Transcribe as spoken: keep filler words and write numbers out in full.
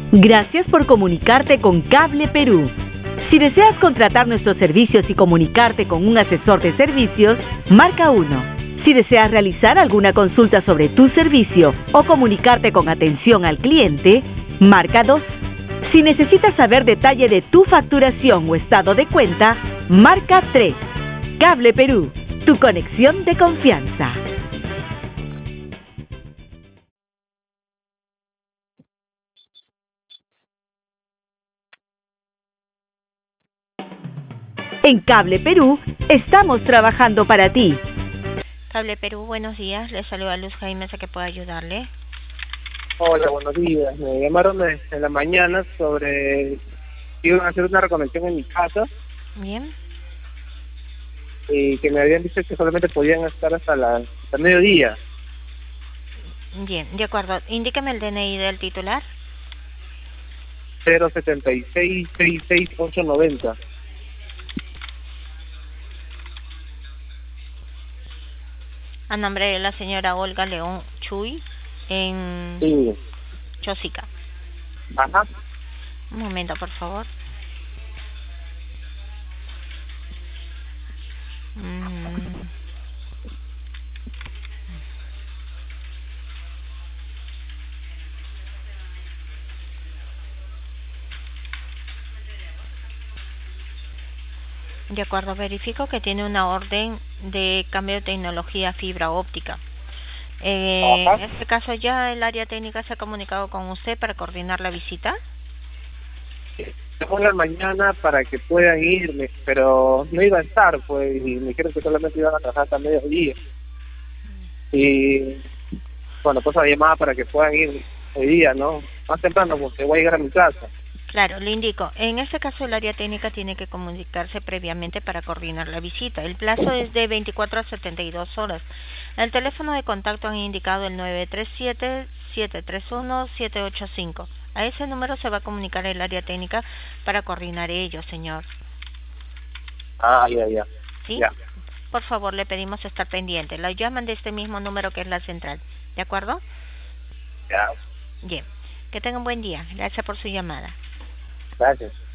Gracias por comunicarte con Cable Perú. Si deseas contratar nuestros servicios y comunicarte con un asesor de servicios, marca uno. Si deseas realizar alguna consulta sobre tu servicio o comunicarte con atención al cliente, marca dos. Si necesitas saber detalle de tu facturación o estado de cuenta, marca tres. Cable Perú, tu conexión de confianza. En Cable Perú, estamos trabajando para ti. Cable Perú, buenos días. Le saluda Luz Jaime, ¿a qué puedo ayudarle? Hola, buenos días. Me llamaron en la mañana sobre que iban a hacer una reconexión en mi casa Bien. y que me habían dicho que solamente podían estar hasta, la, hasta el mediodía. Bien, de acuerdo. Indíqueme el D N I del titular. cero setenta y seis, sesenta y seis, ocho noventa. A nombre de la señora Olga León Chuy, en Sí. Chosica. Ajá. Un momento, por favor. Mm. De acuerdo, verifico que tiene una orden de cambio de tecnología fibra óptica. Eh, en este caso, ¿ya el área técnica se ha comunicado con usted para coordinar la visita? Llamó en la mañana para que puedan irme, pero no iba a estar, pues, y me dijeron que solamente iban a trabajar hasta el mediodía. Y, bueno, pues la llamada para que puedan ir hoy día, ¿no? Más temprano, porque voy a llegar a mi casa. Claro, le indico. En este caso, el área técnica tiene que comunicarse previamente para coordinar la visita. El plazo es de veinticuatro a setenta y dos horas. El teléfono de contacto han indicado el nueve tres siete, siete tres uno, siete ocho cinco. A ese número se va a comunicar el área técnica para coordinar ello, señor. Ah, ya, ya. ¿Sí? Ya. Por favor, le pedimos estar pendiente. La llaman de este mismo número que es la central. ¿De acuerdo? Ya. Bien. Que tenga un buen día. Gracias por su llamada. Gracias.